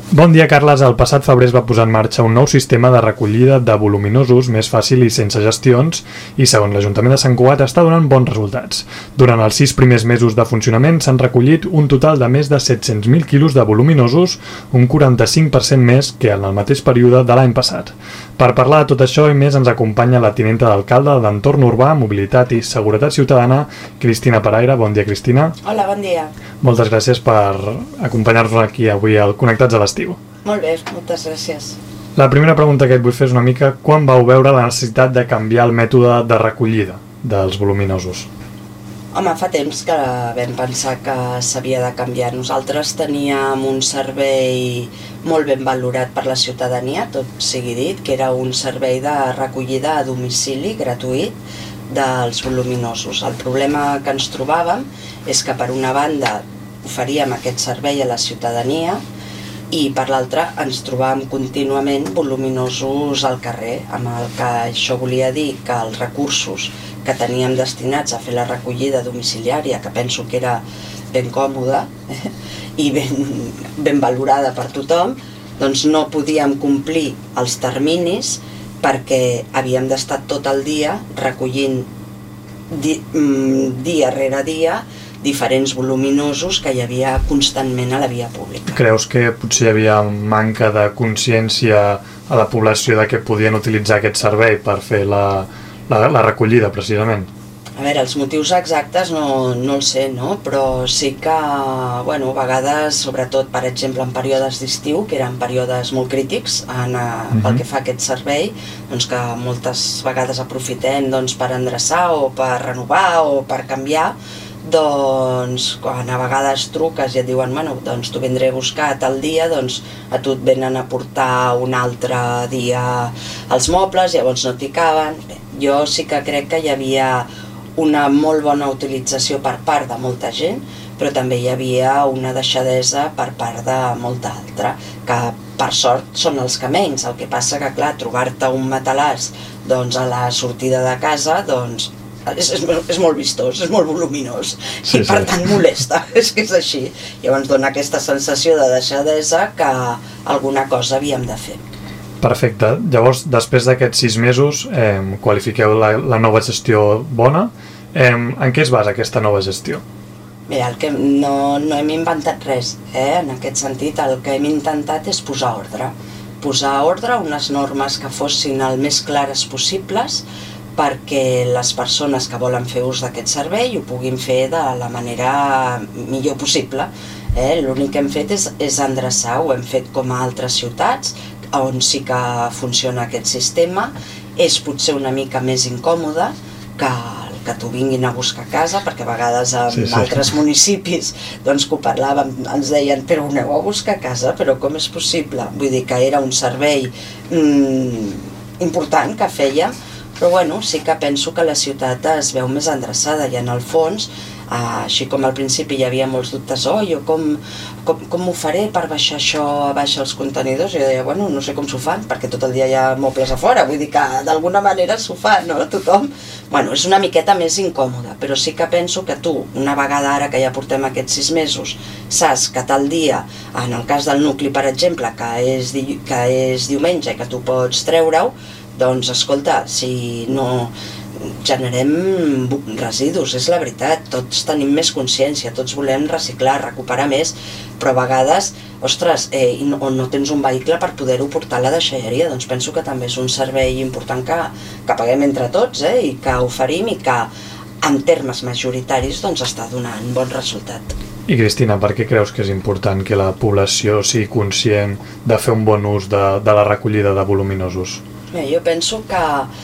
Bon dia, Carles. El passat febrer es va posar en marxa un nou sistema de recollida de voluminosos més fàcil i sense gestions i, segons l'Ajuntament de Sant Cugat, està donant bons resultats. Durant els 6 primers mesos de funcionament s'han recollit un total de més de 700.000 quilos de voluminosos, un 45% més que en el mateix període de l'any passat. Per parlar de tot això i més ens acompanya la tinenta d'alcalde d'Entorn Urbà, Mobilitat i Seguretat Ciutadana, Cristina Paraire. Bon dia, Cristina. Hola, bon dia. Moltes gràcies per acompanyar-nos aquí avui al Connectats a l'Estiu. Molt bé, moltes gràcies. La primera pregunta que et vull fer és una mica quan vau veure la necessitat de canviar el mètode de recollida dels voluminosos? Home, fa temps que vam pensar que s'havia de canviar. Nosaltres teníem un servei molt ben valorat per la ciutadania, tot sigui dit, que era un servei de recollida a domicili gratuït dels voluminosos. El problema que ens trobàvem és que per una banda oferíem aquest servei a la ciutadania i per l'altra ens trobàvem contínuament voluminosos al carrer, amb el que això volia dir que els recursos que teníem destinats a fer la recollida domiciliària, que penso que era ben còmoda i ben valorada per tothom, doncs no podíem complir els terminis perquè havíem d'estar tot el dia recollint dia rere dia diferents voluminosos que hi havia constantment a la via pública. Creus que potser hi havia manca de consciència a la població de que podien utilitzar aquest servei per fer la recollida, precisament? A veure, els motius exactes no els sé, no? Però sí que, bueno, a vegades, sobretot, per exemple, en períodes d'estiu, que eren períodes molt crítics pel que fa a aquest servei, doncs que moltes vegades aprofitem per endreçar o per renovar o per canviar, doncs quan a vegades truques i et diuen doncs t'ho vindré a buscar tal dia, doncs a tu et venen a portar un altre dia els mobles, llavors no t'hi caben. Bé, jo sí que crec que hi havia una molt bona utilització per part de molta gent, però també hi havia una deixadesa per part de molta altra, que per sort són els que menys. El que passa que, clar, trobar-te un matalàs a la sortida de casa, doncs és molt vistós, és molt voluminós i per tant molesta, és que és així. Llavors dona aquesta sensació de deixadesa que alguna cosa havíem de fer. Perfecte. Llavors, després d'aquests 6 mesos, qualifiqueu la nova gestió bona. En què es basa aquesta nova gestió? Mira, no hem inventat res, en aquest sentit. El que hem intentat és posar ordre. Posar ordre, unes normes que fossin el més clares possibles perquè les persones que volen fer ús d'aquest servei ho puguin fer de la manera millor possible. L'únic que hem fet és endreçar, ho hem fet com a altres ciutats on sí que funciona aquest sistema. És potser una mica més incòmode que t'ho vinguin a buscar a casa, perquè a vegades en altres municipis doncs que ho parlàvem ens deien però ho aneu a buscar a casa, però com és possible? Vull dir que era un servei important que fèiem, però bueno, sí que penso que la ciutat es veu més endreçada i en el fons, així com al principi hi havia molts dubtes, jo com ho faré per baixar això a baix els contenidors? Jo deia, bueno, no sé com s'ho fan, perquè tot el dia hi ha mobles a fora, vull dir que d'alguna manera s'ho fa, no? Tothom. Bueno, és una miqueta més incòmode, però sí que penso que tu, una vegada ara que ja portem aquests 6 mesos, saps que tal dia, en el cas del nucli, per exemple, que és diumenge i que tu pots treure-ho, doncs escolta, si no generem residus, és la veritat, tots tenim més consciència, tots volem reciclar, recuperar més, però a vegades, ostres, no tens un vehicle per poder-ho portar a la deixalleria, doncs penso que també és un servei important que paguem entre tots i que oferim i que en termes majoritaris doncs està donant bon resultat. I Cristina, per què creus que és important que la població sigui conscient de fer un bon ús de la recollida de voluminosos? Bé, jo penso que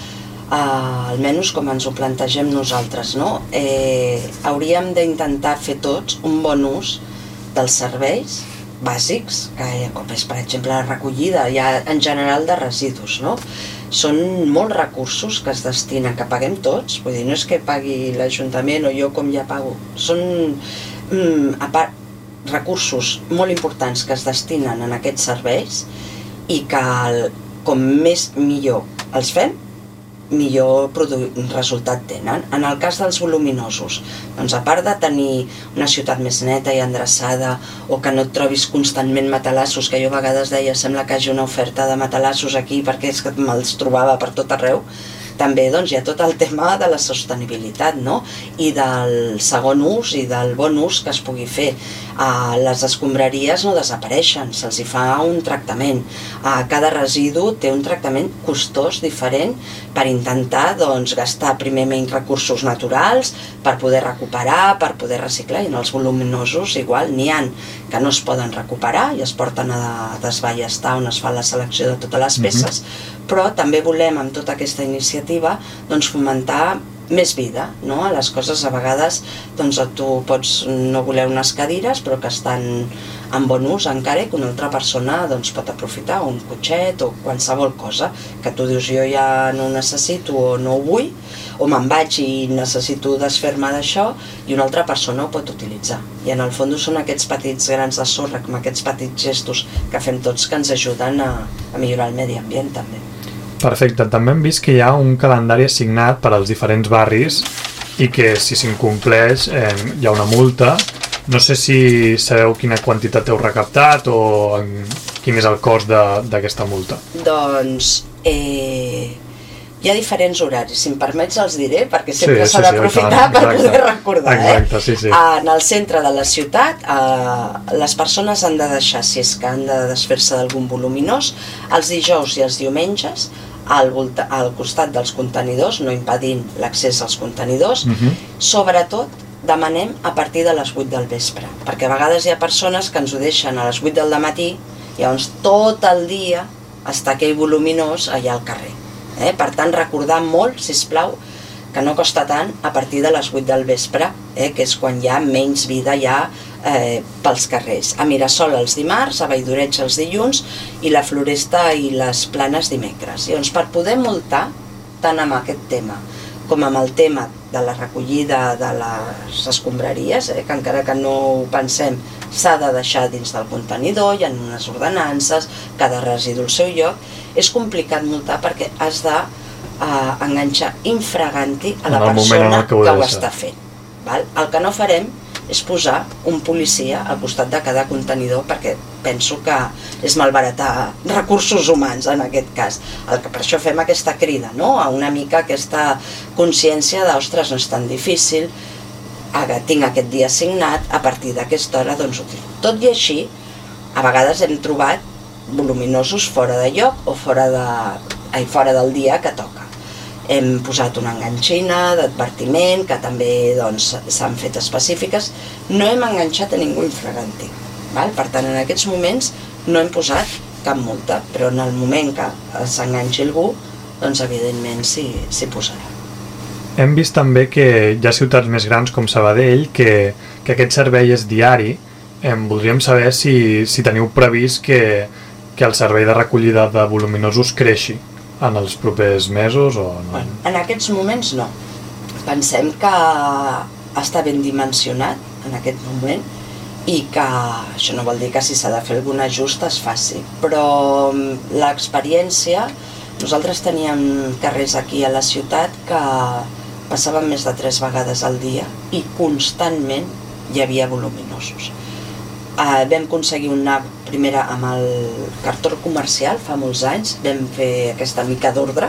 almenys com ens ho plantegem nosaltres, hauríem d'intentar fer tots un bon ús dels serveis bàsics, com és per exemple la recollida ja en general de residus. Són molts recursos que es destinen, que paguem tots, vull dir, no és que pagui l'Ajuntament o jo com ja pago, són a part recursos molt importants que es destinen en aquests serveis i que com més millor els fem, millor resultat tenen. En el cas dels voluminosos, doncs a part de tenir una ciutat més neta i endreçada, o que no et trobis constantment matalassos, que jo a vegades deia sembla que hi hagi una oferta de matalassos aquí perquè és que me'ls trobava per tot arreu, també doncs, hi ha tot el tema de la sostenibilitat, no? I del segon ús i del bon ús que es pugui fer. Les escombraries no desapareixen, se'ls hi fa un tractament. Cada residu té un tractament costós diferent per intentar doncs, gastar primer menys recursos naturals, per poder recuperar, per poder reciclar, i en els voluminosos igual n'hi ha que no es poden recuperar i es porten a desballestar on es fa la selecció de totes les peces, però també volem amb tota aquesta iniciativa doncs, fomentar més vida, no? A les coses a vegades doncs, tu pots no voler unes cadires però que estan en bon ús encara i que una altra persona doncs, pot aprofitar, un cotxet o qualsevol cosa que tu dius jo ja no ho necessito o no ho vull o me'n vaig i necessito desfer-me d'això i una altra persona ho pot utilitzar. I en el fons són aquests petits grans de sorra, com aquests petits gestos que fem tots que ens ajuden a millorar el medi ambient també. Perfecte, també hem vist que hi ha un calendari assignat per als diferents barris i que si s'incompleix hi ha una multa. No sé si sabeu quina quantitat heu recaptat o quin és el cost d'aquesta multa. Doncs hi ha diferents horaris, si em permets els diré perquè sempre s'ha d'aprofitar per poder recordar. Exacte, sí. En el centre de la ciutat les persones han de deixar, si és que han de desfer-se d'algun voluminós, els dijous i els diumenges al costat dels contenidors, no impedint l'accés als contenidors. Sobretot demanem a partir de les 8 del vespre, perquè a vegades hi ha persones que ens ho deixen a les 8 del matí i llavors tot el dia està aquell voluminós allà al carrer. Per tant, recordar molt, sisplau, que no costa tant a partir de les 8 del vespre, que és quan hi ha menys vida ja pels carrers. A Mirasol els dimarts, a Valldoreig els dilluns i la Floresta i les Planes dimecres. Llavors, per poder multar tant amb aquest tema com amb el tema de la recollida de les escombraries, que encara que no ho pensem, s'ha de deixar dins del contenidor, hi ha unes ordenances, cada residu al seu lloc, és complicat multar perquè has d'enganxar infraganti a la persona que ho està fent. El que no farem és posar un policia al costat de cada contenidor perquè penso que és malbaratar recursos humans en aquest cas. Per això fem aquesta crida, a una mica aquesta consciència de, ostres, no és tan difícil, tinc aquest dia assignat, a partir d'aquesta hora doncs ho tinc. Tot i així, a vegades hem trobat voluminosos fora de lloc o fora del dia que toca. Hem posat una enganxina d'advertiment, que també s'han fet específiques. No hem enganxat a ningú infraganti. Per tant, en aquests moments no hem posat cap multa, però en el moment que s'enganxi algú, doncs evidentment s'hi posarà. Hem vist també que hi ha ciutats més grans com Sabadell que aquest servei és diari. Voldríem saber si teniu previst que el servei de recollida de voluminosos creixi en els propers mesos o no? En aquests moments no. Pensem que està ben dimensionat en aquest moment i que això no vol dir que si s'ha de fer algun ajust es faci, però l'experiència, nosaltres teníem carrers aquí a la ciutat que passaven més de 3 vegades al dia i constantment hi havia voluminosos. Vam aconseguir una primera amb el cartó comercial fa molts anys, vam fer aquesta mica d'ordre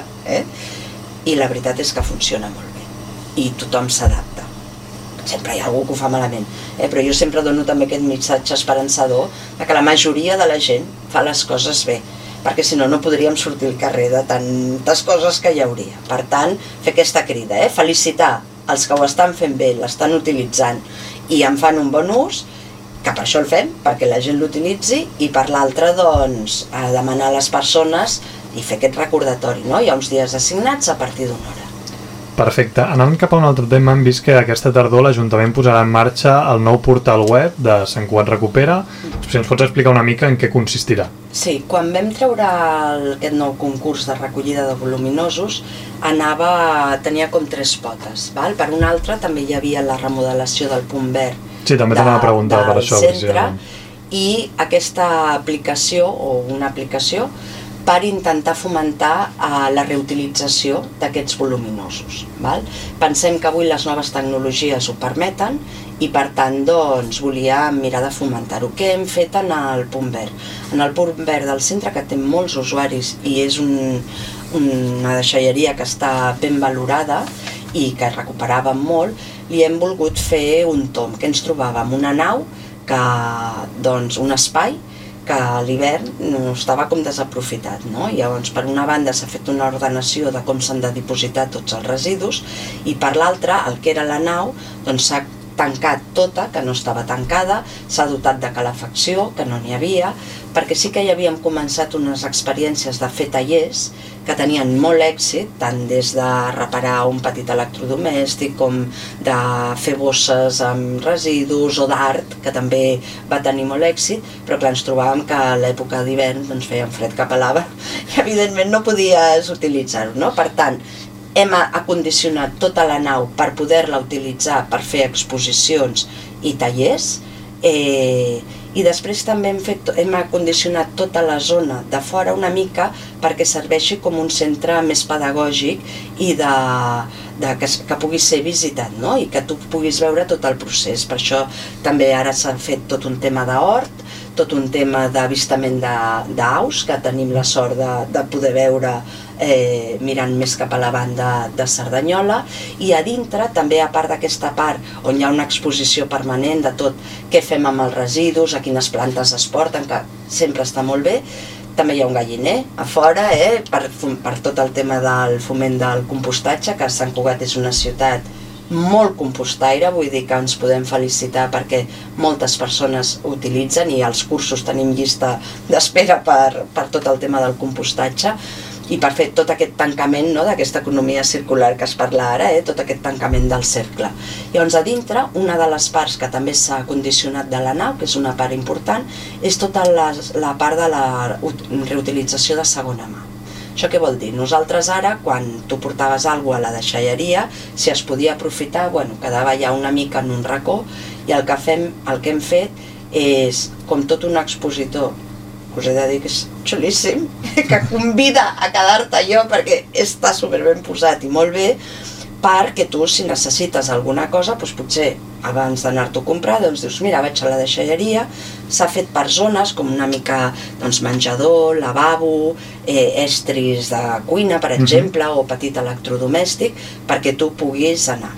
i la veritat és que funciona molt bé i tothom s'adapta. Sempre hi ha algú que ho fa malament, però jo sempre dono també aquest missatge esperançador que la majoria de la gent fa les coses bé, perquè si no, no podríem sortir al carrer de tantes coses que hi hauria. Per tant, fer aquesta crida, felicitar els que ho estan fent bé, l'estan utilitzant i en fan un bon ús, que per això el fem, perquè la gent l'utilitzi, i per l'altra, doncs, a demanar a les persones i fer aquest recordatori, no? Hi ha uns dies assignats a partir d'una hora. Perfecte. Anant cap a un altre tema, hem vist que aquesta tardor l'Ajuntament posarà en marxa el nou portal web de Sant Cugat Recupera. Si ens pots explicar una mica en què consistirà. Sí, quan vam treure aquest nou concurs de recollida de voluminosos, tenia com 3 potes. Per una altra també hi havia la remodelació del punt verd. Sí, també t'anava a preguntar per això. I aquesta aplicació, o una aplicació, per intentar fomentar la reutilització d'aquests voluminosos. Pensem que avui les noves tecnologies ho permeten i per tant doncs, volíem mirar de fomentar-ho. Què hem fet en el Punt Verd? En el Punt Verd del centre, que té molts usuaris i és una deixalleria que està ben valorada i que recuperàvem molt, li hem volgut fer un tomb, que ens trobàvem una nau, un espai que a l'hivern estava com desaprofitat, no? Llavors, per una banda s'ha fet una ordenació de com s'han de dipositar tots els residus i per l'altra, el que era la nau, doncs s'ha tancat tota, que no estava tancada, s'ha dotat de calefacció, que no n'hi havia, perquè sí que ja havíem començat unes experiències de fer tallers que tenien molt èxit, tant des de reparar un petit electrodomèstic com de fer bosses amb residus o d'art, que també va tenir molt èxit, però clar, ens trobàvem que a l'època d'hivern feia un fred que pelava i evidentment no podies utilitzar-ho, no? Per tant, hem acondicionat tota la nau per poder-la utilitzar per fer exposicions i tallers, i després també hem acondicionat tota la zona de fora una mica perquè serveixi com un centre més pedagògic i que pugui ser visitat, no? I que tu puguis veure tot el procés. Per això també ara s'ha fet tot un tema d'hort, tot un tema d'avistament d'aus, que tenim la sort de poder veure mirant més cap a la banda de Cerdanyola, i a dintre també, a part d'aquesta part on hi ha una exposició permanent de tot què fem amb els residus, a quines plantes es porten, que sempre està molt bé, també hi ha un galliner a fora per tot el tema del foment del compostatge, que Sant Cugat és una ciutat molt compostaire, vull dir que ens podem felicitar perquè moltes persones ho utilitzen i als cursos tenim llista d'espera per tot el tema del compostatge i per fer tot aquest tancament d'aquesta economia circular que es parla ara, tot aquest tancament del cercle. Llavors, a dintre, una de les parts que també s'ha condicionat de la nau, que és una part important, és tota la part de la reutilització de segona mà. Això què vol dir? Nosaltres ara, quan tu portaves alguna cosa a la deixalleria, si es podia aprofitar, quedava ja una mica en un racó, i el que hem fet és, com tot un expositor, us he de dir que és xulíssim, que convida a quedar-te allò perquè està superben posat i molt bé, perquè tu, si necessites alguna cosa, potser abans d'anar-t'ho a comprar, dius, mira, vaig a la deixalleria, s'ha fet per zones, com una mica menjador, lavabo, estris de cuina, per exemple, o petit electrodomèstic, perquè tu puguis anar.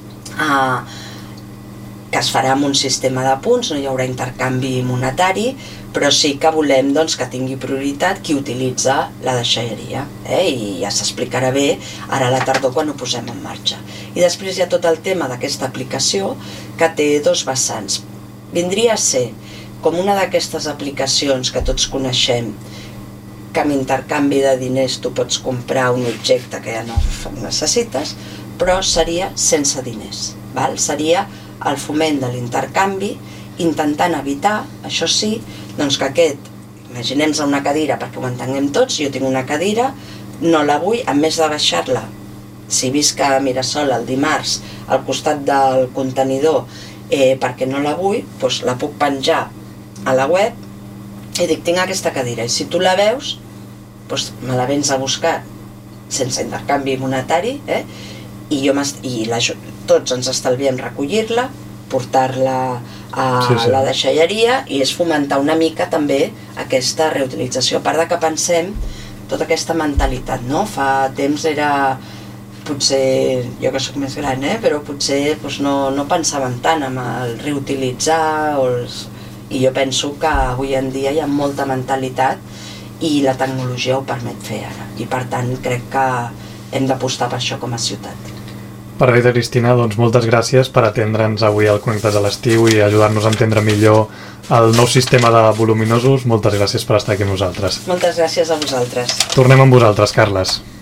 Que es farà amb un sistema de punts, no hi haurà intercanvi monetari, però sí que volem que tingui prioritat qui utilitza la deixalleria, i ja s'explicarà bé ara a la tardor quan ho posem en marxa. I després hi ha tot el tema d'aquesta aplicació que té dos vessants. Vindria a ser com una d'aquestes aplicacions que tots coneixem, que amb intercanvi de diners tu pots comprar un objecte que ja no necessites, però seria sense diners. Seria el foment de l'intercanvi, intentant evitar, això sí, que imaginem-nos una cadira, perquè ho entenguem tots, jo tinc una cadira, no la vull, a més de baixar-la, si visc a Mirasol el dimarts, al costat del contenidor, perquè no la vull, la puc penjar a la web i dic, tinc aquesta cadira, i si tu la veus, me la vens a buscar sense intercanvi monetari, i tots ens estalviem recollir-la, portar-la a la deixalleria, i és fomentar una mica també aquesta reutilització, a part que pensem tota aquesta mentalitat, no? Fa temps era, potser, jo que soc més gran, però potser no pensàvem tant en el reutilitzar, i jo penso que avui en dia hi ha molta mentalitat i la tecnologia ho permet fer ara, i per tant crec que hem d'apostar per això com a ciutat. Perfecte, Cristina, doncs moltes gràcies per atendre'ns avui al Connectats a l'Estiu i ajudar-nos a entendre millor el nou sistema de voluminosos. Moltes gràcies per estar aquí amb nosaltres. Moltes gràcies a vosaltres. Tornem amb vosaltres, Carles.